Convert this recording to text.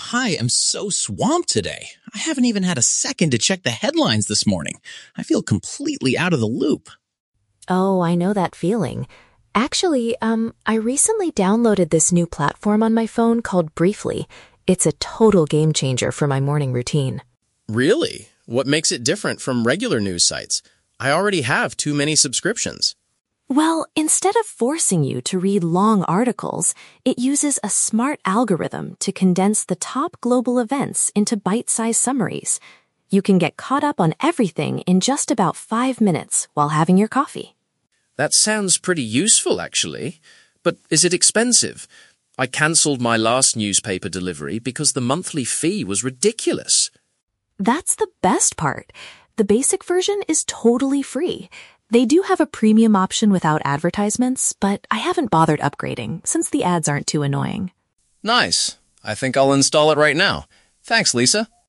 I am so swamped today. I haven't even had a second to check the headlines this morning. I feel completely out of the loop. Oh, I know that feeling. Actually, I recently downloaded this new platform on my phone called Briefly. It's a total game changer for my morning routine. Really? What makes it different from regular news sites? I already have too many subscriptions. Well, instead of forcing you to read long articles, it uses a smart algorithm to condense the top global events into bite-sized summaries. You can get caught up on everything in just about 5 minutes while having your coffee. That sounds pretty useful, actually. But is it expensive? I cancelled my last newspaper delivery because the monthly fee was ridiculous. That's the best part. The basic version is totally free. They do have a premium option without advertisements, but I haven't bothered upgrading since the ads aren't too annoying. Nice. I think I'll install it right now. Thanks, Lisa.